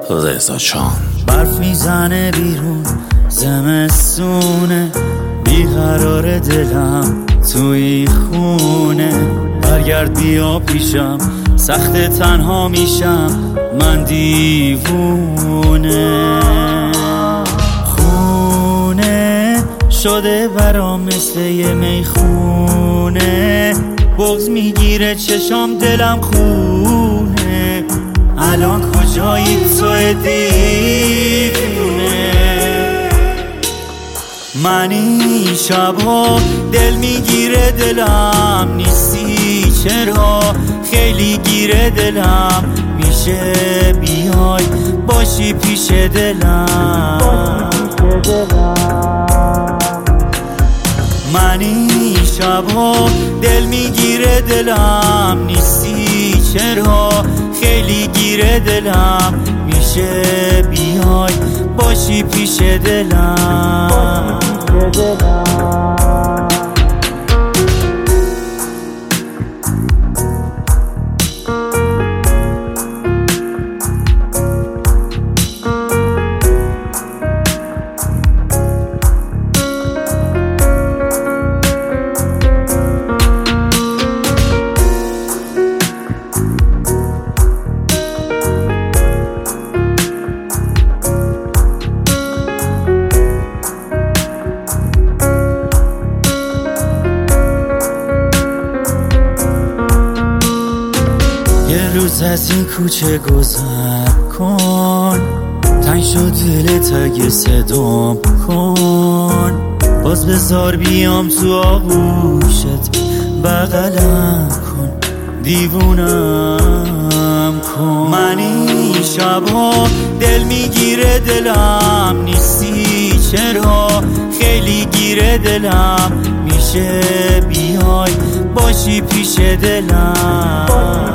2004 برف میزنه بیرون، زمستونه، بیقرار دلم توی خونه. برگرد بیا پیشم، سخت تنها میشم، من دیوونه. خونه شده برام مثل یه میخونه، بغض میگیره چشام، دلم خونه. الان کجایی تو دیوونه؟ من این شبها دل میگیره دلم، نیستی چرا؟ خیلی گیره دلم، میشه بیای باشی پیش دلم. من این شبها دل میگیره دلم، نیستی چرا؟ خیلی گیره دلم، میشه بیای باشی پیش دلم. یه روز از این کوچه گذر کن، تنگ شد دلت اگه صدام کن. باز بذار بیام تو آغوشت، بغلم کن، دیوونم کن. من این شبها دل میگیره دلم، نیستی چرا؟ خیلی گیره دلم، میشه بیای باشی پیش دلم.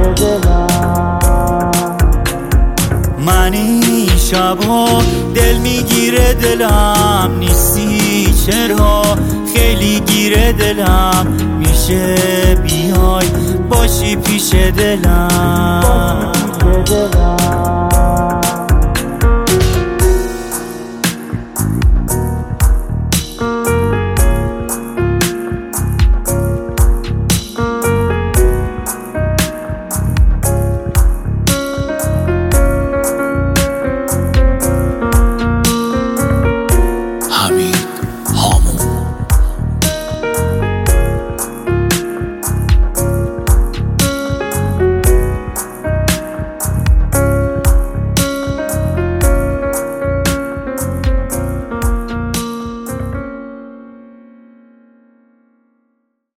من این شبها دل میگیره دلم، نیستی چرا؟ خیلی گیره دلم، میشه بیای باشی پیش دلم.